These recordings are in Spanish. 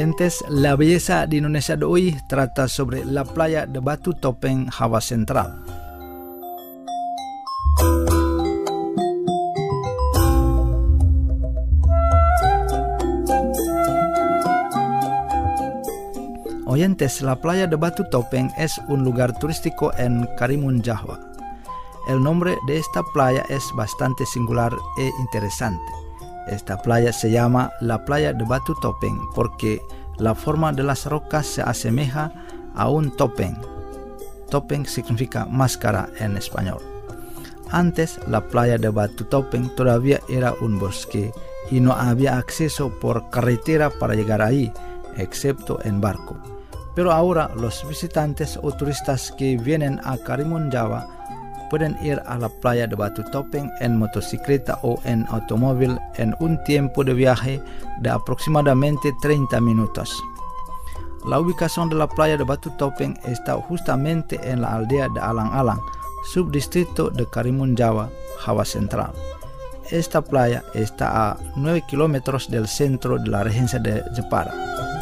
Oyentes, la belleza de Indonesia de hoy trata sobre la playa de Batu Topeng, Java Central. Oyentes, la playa de Batu Topeng es un lugar turístico en Karimun Jawa. El nombre de esta playa es bastante singular e interesante. Esta playa se llama la playa de Batu Topeng porque la forma de las rocas se asemeja a un topeng. Topeng significa máscara en español. Antes, la playa de Batu Topeng todavía era un bosque y no había acceso por carretera para llegar ahí, excepto en barco. Pero ahora los visitantes o turistas que vienen a Karimun Jawa pueden ir a la playa de Batu Topeng en motocicleta o en automóvil en un tiempo de viaje de aproximadamente 30 minutos. La ubicación de la playa de Batu Topeng está justamente en la aldea de Alang-Alang, subdistrito de Karimun Jawa, Java Central. Esta playa está a 9 kilómetros del centro de la regencia de Jepara.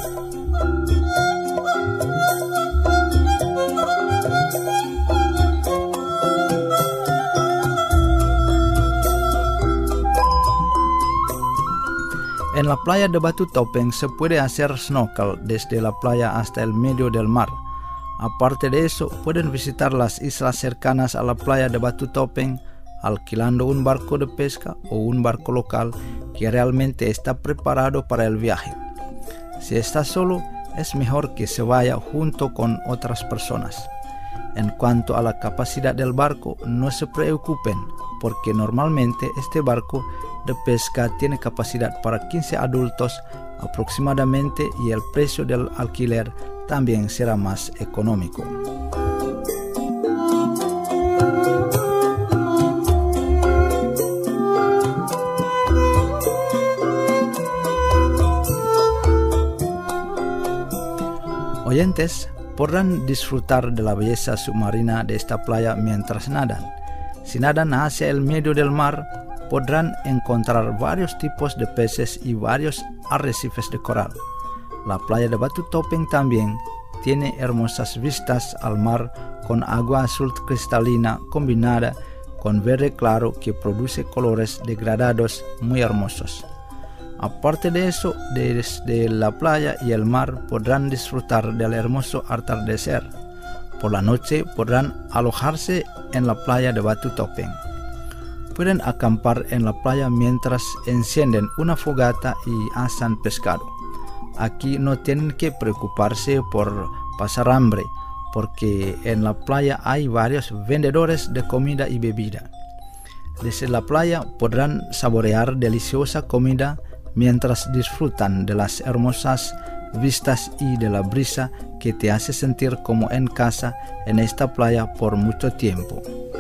En la playa de Batu Topeng se puede hacer snorkel desde la playa hasta el medio del mar. Aparte de eso, pueden visitar las islas cercanas a la playa de Batu Topeng, alquilando un barco de pesca o un barco local que realmente está preparado para el viaje. Si está solo, es mejor que se vaya junto con otras personas. En cuanto a la capacidad del barco, no se preocupen, porque normalmente este barco de pesca tiene capacidad para 15 adultos aproximadamente y el precio del alquiler también será más económico. Oyentes, podrán disfrutar de la belleza submarina de esta playa mientras nadan. Si nadan hacia el medio del mar, podrán encontrar varios tipos de peces y varios arrecifes de coral. La playa de Batu Topeng también tiene hermosas vistas al mar con agua azul cristalina combinada con verde claro que produce colores degradados muy hermosos. Aparte de eso, desde la playa y el mar podrán disfrutar del hermoso atardecer. Por la noche podrán alojarse en la playa de Batu Topeng. Pueden acampar en la playa mientras encienden una fogata y asan pescado. Aquí no tienen que preocuparse por pasar hambre, porque en la playa hay varios vendedores de comida y bebida. Desde la playa podrán saborear deliciosa comida mientras disfrutan de las hermosas vistas y de la brisa que te hace sentir como en casa en esta playa por mucho tiempo.